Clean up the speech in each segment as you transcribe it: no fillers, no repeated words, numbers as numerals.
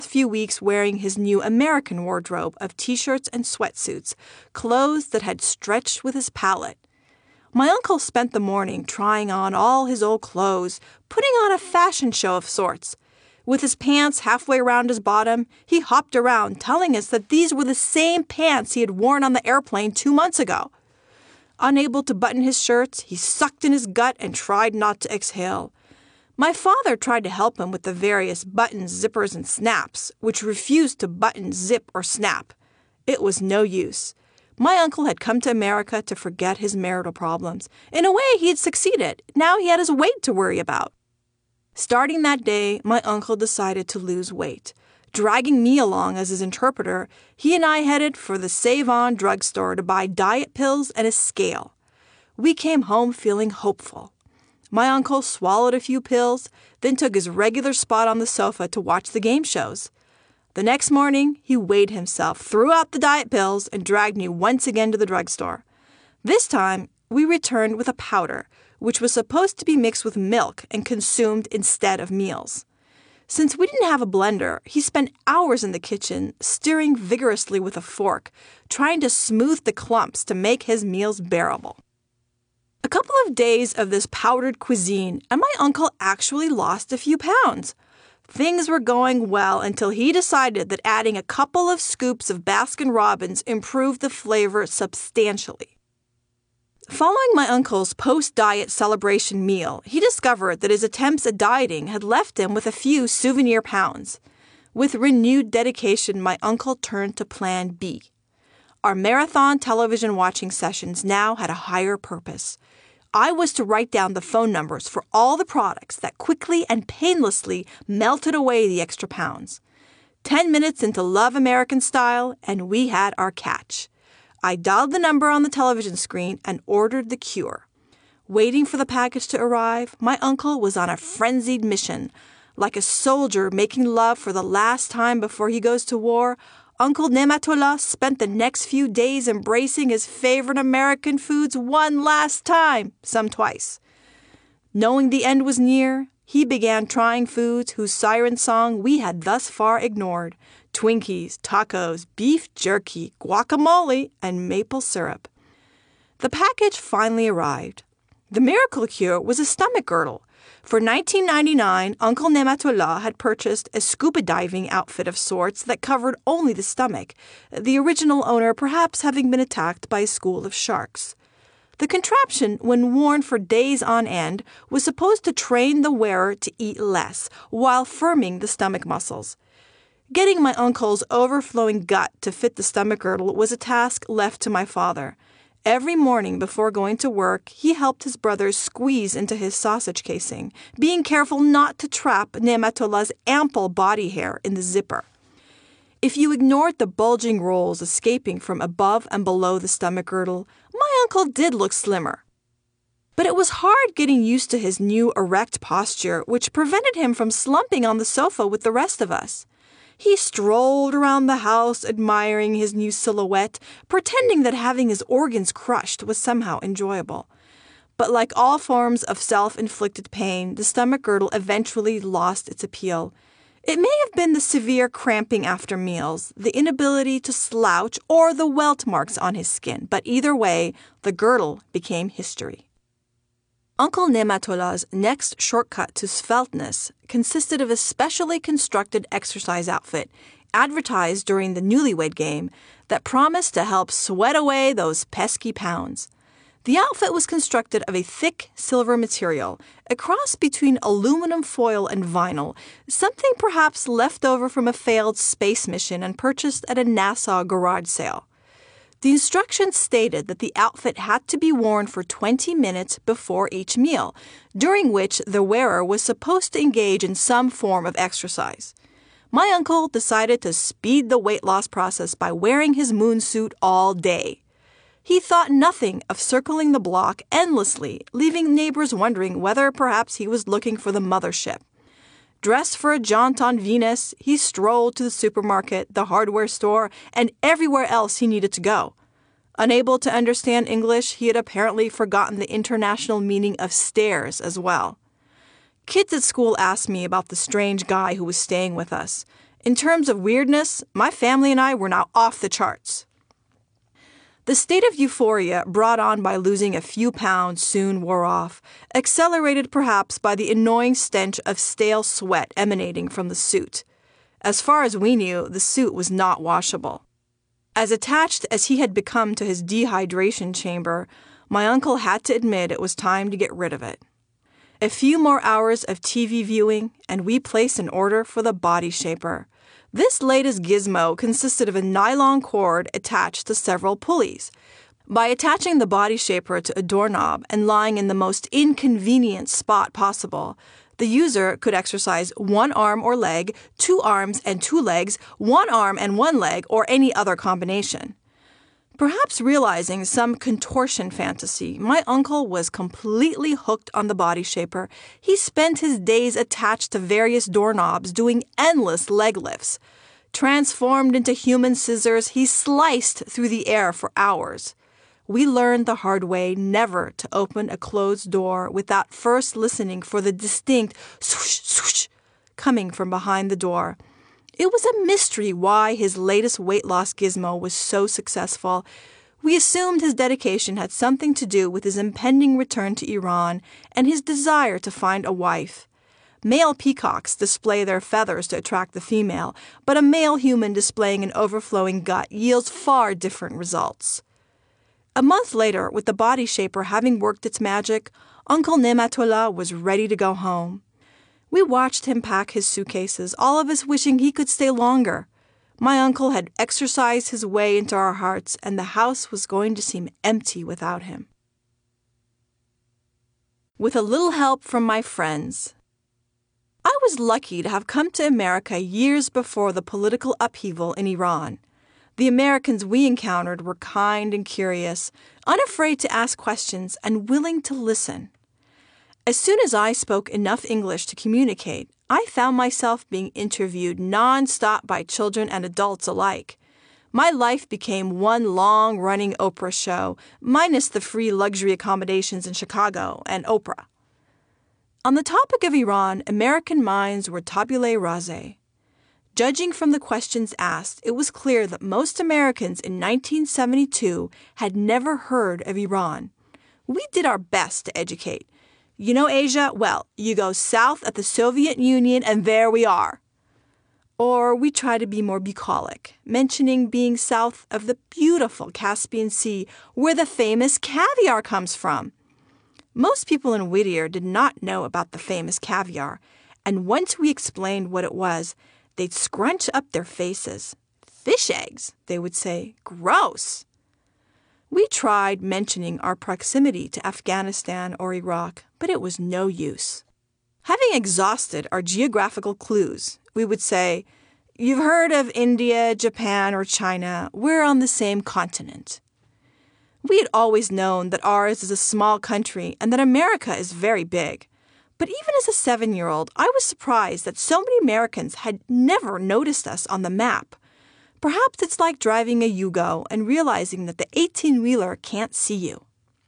few weeks wearing his new American wardrobe of t-shirts and sweatsuits, clothes that had stretched with his palate. My uncle spent the morning trying on all his old clothes, putting on a fashion show of sorts. With his pants halfway around his bottom, he hopped around telling us that these were the same pants he had worn on the airplane 2 months ago. Unable to button his shirts, he sucked in his gut and tried not to exhale. My father tried to help him with the various buttons, zippers, and snaps, which refused to button, zip, or snap. It was no use. My uncle had come to America to forget his marital problems. In a way, he had succeeded. Now he had his weight to worry about. Starting that day, my uncle decided to lose weight. Dragging me along as his interpreter, he and I headed for the Save-On drugstore to buy diet pills and a scale. We came home feeling hopeful. My uncle swallowed a few pills, then took his regular spot on the sofa to watch the game shows. The next morning, he weighed himself, threw out the diet pills, and dragged me once again to the drugstore. This time, we returned with a powder, which was supposed to be mixed with milk and consumed instead of meals. Since we didn't have a blender, he spent hours in the kitchen, stirring vigorously with a fork, trying to smooth the clumps to make his meals bearable. A couple of days of this powdered cuisine, and my uncle actually lost a few pounds. Things were going well until he decided that adding a couple of scoops of Baskin-Robbins improved the flavor substantially. Following my uncle's post-diet celebration meal, he discovered that his attempts at dieting had left him with a few souvenir pounds. With renewed dedication, my uncle turned to Plan B. Our marathon television watching sessions now had a higher purpose. I was to write down the phone numbers for all the products that quickly and painlessly melted away the extra pounds. 10 minutes into Love American Style, and we had our catch. I dialed the number on the television screen and ordered the cure. Waiting for the package to arrive, my uncle was on a frenzied mission. Like a soldier making love for the last time before he goes to war, Uncle Nematola spent the next few days embracing his favorite American foods one last time, some twice. Knowing the end was near, he began trying foods whose siren song we had thus far ignored: Twinkies, tacos, beef jerky, guacamole, and maple syrup. The package finally arrived. The miracle cure was a stomach girdle. For $19.99, Uncle Nematola had purchased a scuba diving outfit of sorts that covered only the stomach, the original owner perhaps having been attacked by a school of sharks. The contraption, when worn for days on end, was supposed to train the wearer to eat less while firming the stomach muscles. Getting my uncle's overflowing gut to fit the stomach girdle was a task left to my father. Every morning before going to work, he helped his brothers squeeze into his sausage casing, being careful not to trap Nematola's ample body hair in the zipper. If you ignored the bulging rolls escaping from above and below the stomach girdle, my uncle did look slimmer. But it was hard getting used to his new erect posture, which prevented him from slumping on the sofa with the rest of us. He strolled around the house admiring his new silhouette, pretending that having his organs crushed was somehow enjoyable. But like all forms of self-inflicted pain, the stomach girdle eventually lost its appeal. It may have been the severe cramping after meals, the inability to slouch, or the welt marks on his skin, but either way, the girdle became history. Uncle Nematola's next shortcut to sveltness consisted of a specially constructed exercise outfit, advertised during the Newlywed Game, that promised to help sweat away those pesky pounds. The outfit was constructed of a thick silver material, a cross between aluminum foil and vinyl, something perhaps left over from a failed space mission and purchased at a NASA garage sale. The instructions stated that the outfit had to be worn for 20 minutes before each meal, during which the wearer was supposed to engage in some form of exercise. My uncle decided to speed the weight loss process by wearing his moon suit all day. He thought nothing of circling the block endlessly, leaving neighbors wondering whether perhaps he was looking for the mothership. Dressed for a jaunt on Venus, he strolled to the supermarket, the hardware store, and everywhere else he needed to go. Unable to understand English, he had apparently forgotten the international meaning of stairs as well. Kids at school asked me about the strange guy who was staying with us. In terms of weirdness, my family and I were now off the charts. The state of euphoria brought on by losing a few pounds soon wore off, accelerated perhaps by the annoying stench of stale sweat emanating from the suit. As far as we knew, the suit was not washable. As attached as he had become to his dehydration chamber, my uncle had to admit it was time to get rid of it. A few more hours of TV viewing, and we placed an order for the body shaper. This latest gizmo consisted of a nylon cord attached to several pulleys. By attaching the body shaper to a doorknob and lying in the most inconvenient spot possible, the user could exercise one arm or leg, 2 arms and 2 legs, 1 arm and 1 leg, or any other combination. Perhaps realizing some contortion fantasy, my uncle was completely hooked on the body shaper. He spent his days attached to various doorknobs doing endless leg lifts. Transformed into human scissors, he sliced through the air for hours. We learned the hard way never to open a closed door without first listening for the distinct swoosh, swoosh coming from behind the door. It was a mystery why his latest weight loss gizmo was so successful. We assumed his dedication had something to do with his impending return to Iran and his desire to find a wife. Male peacocks display their feathers to attract the female, but a male human displaying an overflowing gut yields far different results. A month later, with the body shaper having worked its magic, Uncle Nematullah was ready to go home. We watched him pack his suitcases, all of us wishing he could stay longer. My uncle had exercised his way into our hearts, and the house was going to seem empty without him. With a little help from my friends. I was lucky to have come to America years before the political upheaval in Iran. The Americans we encountered were kind and curious, unafraid to ask questions, and willing to listen. As soon as I spoke enough English to communicate, I found myself being interviewed non-stop by children and adults alike. My life became one long-running Oprah show, minus the free luxury accommodations in Chicago and Oprah. On the topic of Iran, American minds were tabula rasa. Judging from the questions asked, it was clear that most Americans in 1972 had never heard of Iran. We did our best to educate. You know Asia? Well, you go south of the Soviet Union and there we are. Or we try to be more bucolic, mentioning being south of the beautiful Caspian Sea where the famous caviar comes from. Most people in Whittier did not know about the famous caviar, and once we explained what it was, they'd scrunch up their faces. Fish eggs, they would say. Gross. We tried mentioning our proximity to Afghanistan or Iraq, but it was no use. Having exhausted our geographical clues, we would say, "You've heard of India, Japan, or China. We're on the same continent." We had always known that ours is a small country and that America is very big. But even as a 7-year-old, I was surprised that so many Americans had never noticed us on the map. Perhaps it's like driving a Yugo and realizing that the 18-wheeler can't see you.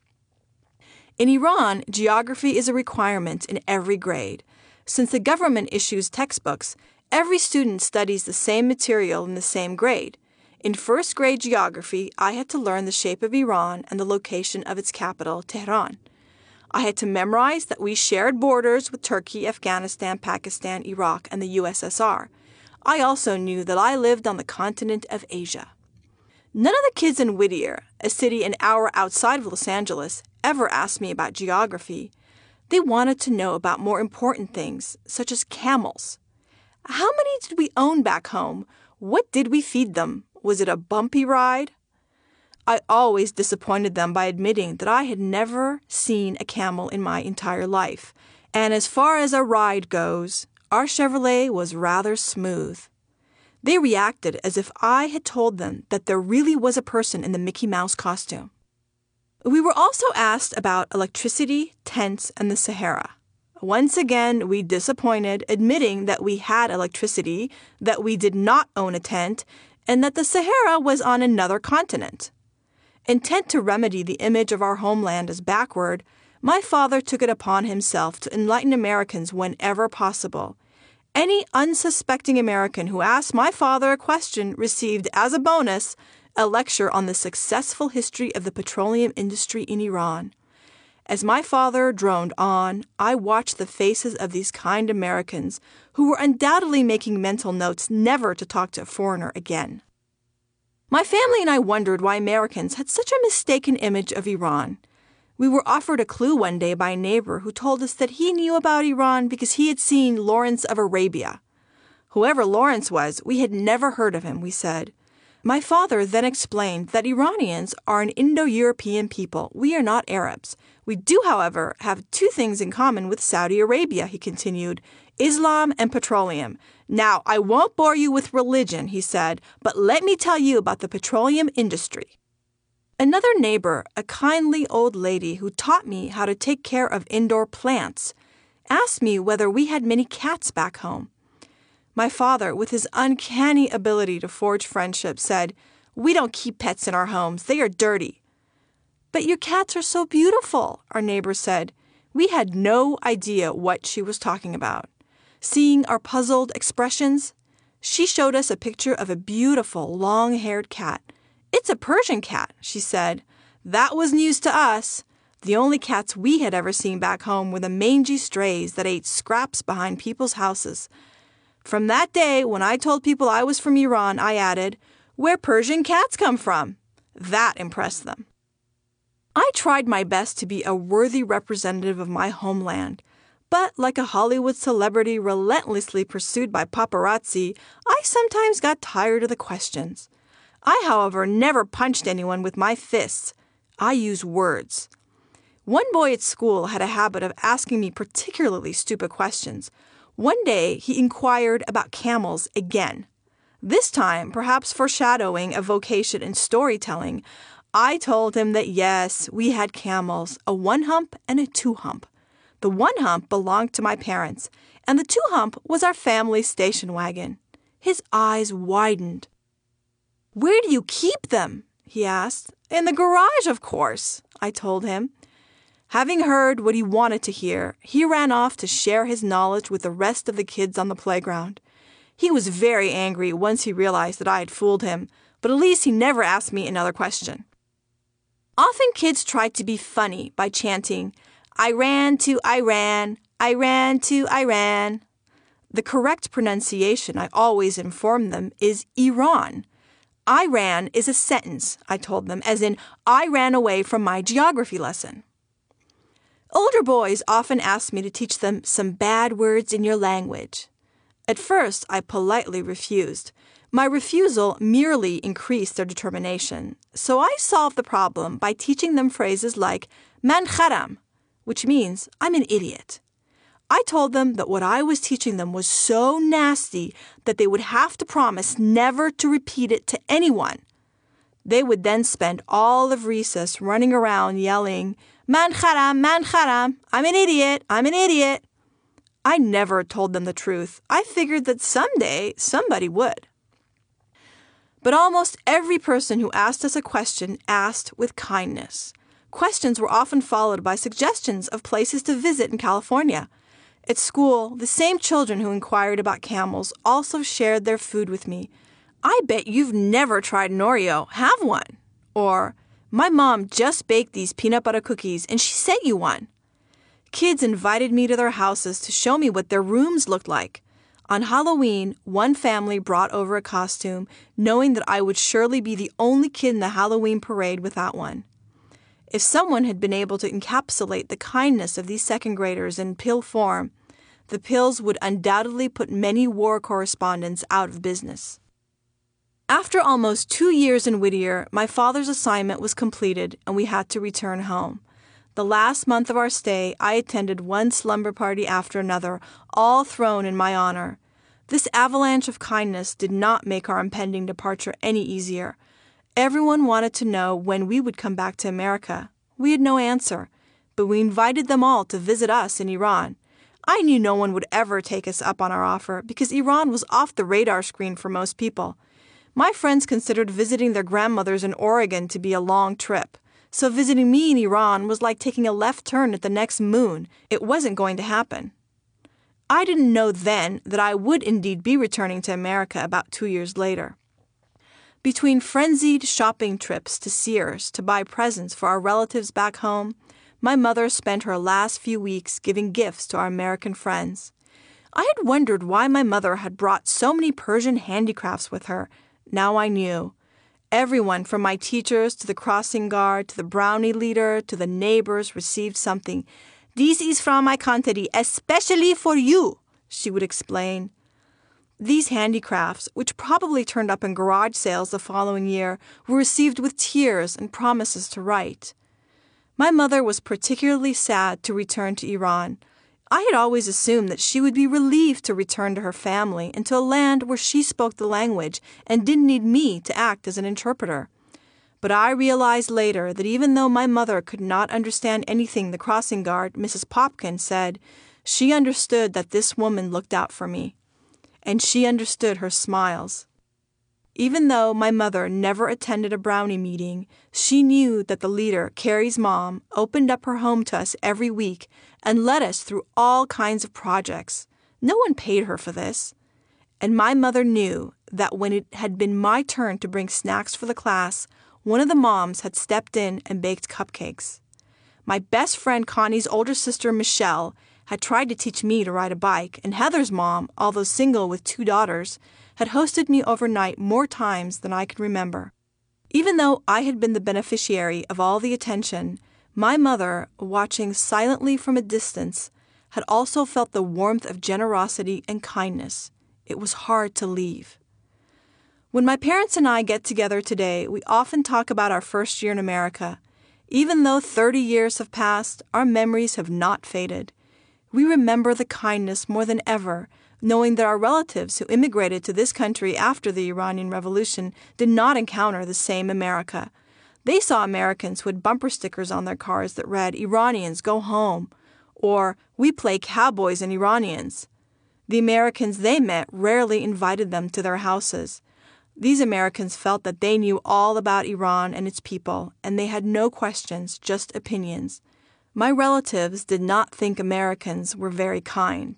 In Iran, geography is a requirement in every grade. Since the government issues textbooks, every student studies the same material in the same grade. In first grade geography, I had to learn the shape of Iran and the location of its capital, Tehran. I had to memorize that we shared borders with Turkey, Afghanistan, Pakistan, Iraq, and the USSR. I also knew that I lived on the continent of Asia. None of the kids in Whittier, a city an hour outside of Los Angeles, ever asked me about geography. They wanted to know about more important things, such as camels. How many did we own back home? What did we feed them? Was it a bumpy ride? I always disappointed them by admitting that I had never seen a camel in my entire life. And as far as a ride goes, our Chevrolet was rather smooth. They reacted as if I had told them that there really was a person in the Mickey Mouse costume. We were also asked about electricity, tents, and the Sahara. Once again, we disappointed, admitting that we had electricity, that we did not own a tent, and that the Sahara was on another continent. Intent to remedy the image of our homeland as backward, my father took it upon himself to enlighten Americans whenever possible. Any unsuspecting American who asked my father a question received, as a bonus, a lecture on the successful history of the petroleum industry in Iran. As my father droned on, I watched the faces of these kind Americans who were undoubtedly making mental notes never to talk to a foreigner again. My family and I wondered why Americans had such a mistaken image of Iran. We were offered a clue one day by a neighbor who told us that he knew about Iran because he had seen Lawrence of Arabia. Whoever Lawrence was, we had never heard of him, we said. My father then explained that Iranians are an Indo-European people. We are not Arabs. We do, however, have two things in common with Saudi Arabia, he continued, Islam and petroleum. Now, I won't bore you with religion, he said, but let me tell you about the petroleum industry. Another neighbor, a kindly old lady who taught me how to take care of indoor plants, asked me whether we had many cats back home. My father, with his uncanny ability to forge friendship, said, "We don't keep pets in our homes. They are dirty." "But your cats are so beautiful," our neighbor said. We had no idea what she was talking about. Seeing our puzzled expressions, she showed us a picture of a beautiful, long-haired cat. "It's a Persian cat," she said. That was news to us. The only cats we had ever seen back home were the mangy strays that ate scraps behind people's houses. From that day, when I told people I was from Iran, I added, "Where Persian cats come from." That impressed them. I tried my best to be a worthy representative of my homeland, but like a Hollywood celebrity relentlessly pursued by paparazzi, I sometimes got tired of the questions. I, however, never punched anyone with my fists. I used words. One boy at school had a habit of asking me particularly stupid questions. One day, he inquired about camels again. This time, perhaps foreshadowing a vocation in storytelling, I told him that yes, we had camels, a one-hump and a two-hump. The one-hump belonged to my parents, and the two-hump was our family station wagon. His eyes widened. "Where do you keep them?" he asked. "In the garage, of course," I told him. Having heard what he wanted to hear, he ran off to share his knowledge with the rest of the kids on the playground. He was very angry once he realized that I had fooled him, but at least he never asked me another question. Often kids tried to be funny by chanting, "I ran to Iran, I ran to Iran." The correct pronunciation, I always informed them, is Iran. I ran is a sentence, I told them, as in, I ran away from my geography lesson. Older boys often asked me to teach them some bad words in your language. At first, I politely refused. My refusal merely increased their determination, so I solved the problem by teaching them phrases like "man kharam," which means I'm an idiot. I told them that what I was teaching them was so nasty that they would have to promise never to repeat it to anyone. They would then spend all of recess running around yelling, "Man kharam, I'm an idiot, I'm an idiot." I never told them the truth. I figured that someday somebody would. But almost every person who asked us a question asked with kindness. Questions were often followed by suggestions of places to visit in California. At school, the same children who inquired about camels also shared their food with me. "I bet you've never tried an Oreo. Have one." Or, "My mom just baked these peanut butter cookies and she sent you one." Kids invited me to their houses to show me what their rooms looked like. On Halloween, one family brought over a costume, knowing that I would surely be the only kid in the Halloween parade without one. If someone had been able to encapsulate the kindness of these second graders in pill form, the pills would undoubtedly put many war correspondents out of business. After almost 2 years in Whittier, my father's assignment was completed and we had to return home. The last month of our stay, I attended one slumber party after another, all thrown in my honor. This avalanche of kindness did not make our impending departure any easier. Everyone wanted to know when we would come back to America. We had no answer, but we invited them all to visit us in Iran. I knew no one would ever take us up on our offer because Iran was off the radar screen for most people. My friends considered visiting their grandmothers in Oregon to be a long trip. So visiting me in Iran was like taking a left turn at the next moon. It wasn't going to happen. I didn't know then that I would indeed be returning to America about 2 years later. Between frenzied shopping trips to Sears to buy presents for our relatives back home, my mother spent her last few weeks giving gifts to our American friends. I had wondered why my mother had brought so many Persian handicrafts with her. Now I knew. Everyone from my teachers to the crossing guard to the brownie leader to the neighbors received something. "This is from my country, especially for you," she would explain. These handicrafts, which probably turned up in garage sales the following year, were received with tears and promises to write. My mother was particularly sad to return to Iran. I had always assumed that she would be relieved to return to her family and to a land where she spoke the language and didn't need me to act as an interpreter. But I realized later that even though my mother could not understand anything the crossing guard, Mrs. Popkin, said, she understood that this woman looked out for me. And she understood her smiles. Even though my mother never attended a brownie meeting, she knew that the leader, Carrie's mom, opened up her home to us every week and led us through all kinds of projects. No one paid her for this. And my mother knew that when it had been my turn to bring snacks for the class, one of the moms had stepped in and baked cupcakes. My best friend Connie's older sister, Michelle, had tried to teach me to ride a bike, and Heather's mom, although single with 2 daughters, had hosted me overnight more times than I could remember. Even though I had been the beneficiary of all the attention, my mother, watching silently from a distance, had also felt the warmth of generosity and kindness. It was hard to leave. When my parents and I get together today, we often talk about our first year in America. Even though 30 years have passed, our memories have not faded. We remember the kindness more than ever, knowing that our relatives who immigrated to this country after the Iranian Revolution did not encounter the same America. They saw Americans who had bumper stickers on their cars that read, "Iranians, go home," or "We play cowboys and Iranians." The Americans they met rarely invited them to their houses. These Americans felt that they knew all about Iran and its people, and they had no questions, just opinions. My relatives did not think Americans were very kind.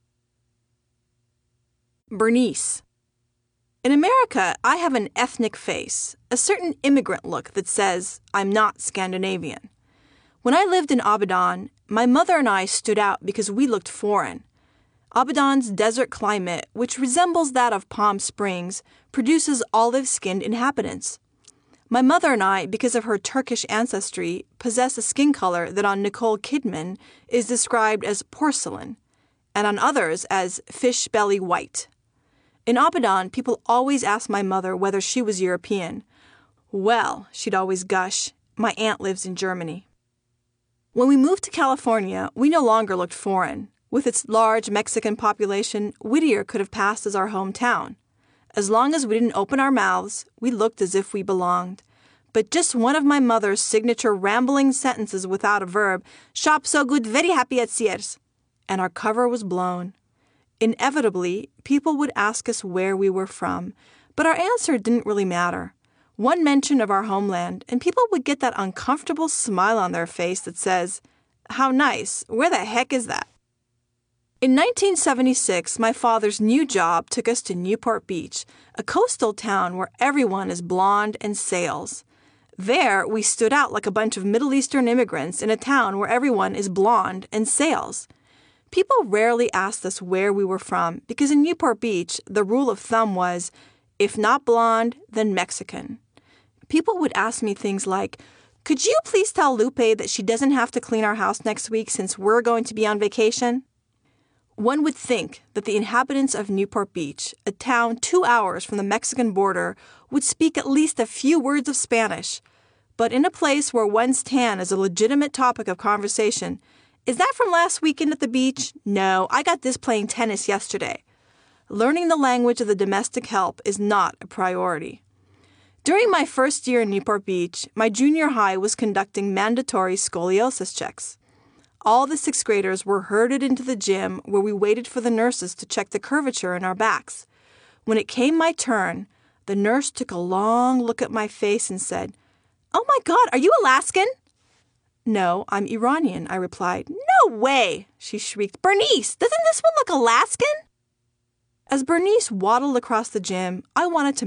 Bernice. In America, I have an ethnic face, a certain immigrant look that says I'm not Scandinavian. When I lived in Abadan, my mother and I stood out because we looked foreign. Abadan's desert climate, which resembles that of Palm Springs, produces olive-skinned inhabitants. My mother and I, because of her Turkish ancestry, possess a skin color that on Nicole Kidman is described as porcelain, and on others as fish belly white. In Abadan, people always asked my mother whether she was European. "Well," she'd always gush, "my aunt lives in Germany." When we moved to California, we no longer looked foreign. With its large Mexican population, Whittier could have passed as our hometown. As long as we didn't open our mouths, we looked as if we belonged. But just one of my mother's signature rambling sentences without a verb, "Shop so good, very happy at Sears," and our cover was blown. Inevitably, people would ask us where we were from, but our answer didn't really matter. One mention of our homeland, and people would get that uncomfortable smile on their face that says, "How nice, where the heck is that?" In 1976, my father's new job took us to Newport Beach, a coastal town where everyone is blonde and sails. There, we stood out like a bunch of Middle Eastern immigrants in a town where everyone is blonde and sails. People rarely asked us where we were from because in Newport Beach, the rule of thumb was, if not blonde, then Mexican. People would ask me things like, "Could you please tell Lupe that she doesn't have to clean our house next week since we're going to be on vacation?" One would think that the inhabitants of Newport Beach, a town 2 hours from the Mexican border, would speak at least a few words of Spanish. But in a place where one's tan is a legitimate topic of conversation, "Is that from last weekend at the beach? No, I got this playing tennis yesterday." Learning the language of the domestic help is not a priority. During my first year in Newport Beach, my junior high was conducting mandatory scoliosis checks. All the 6th graders were herded into the gym where we waited for the nurses to check the curvature in our backs. When it came my turn, the nurse took a long look at my face and said, "Oh my God, are you Alaskan?" No, I'm Iranian, I replied. No way, she shrieked. Bernice, doesn't this one look Alaskan? As Bernice waddled across the gym, I wanted to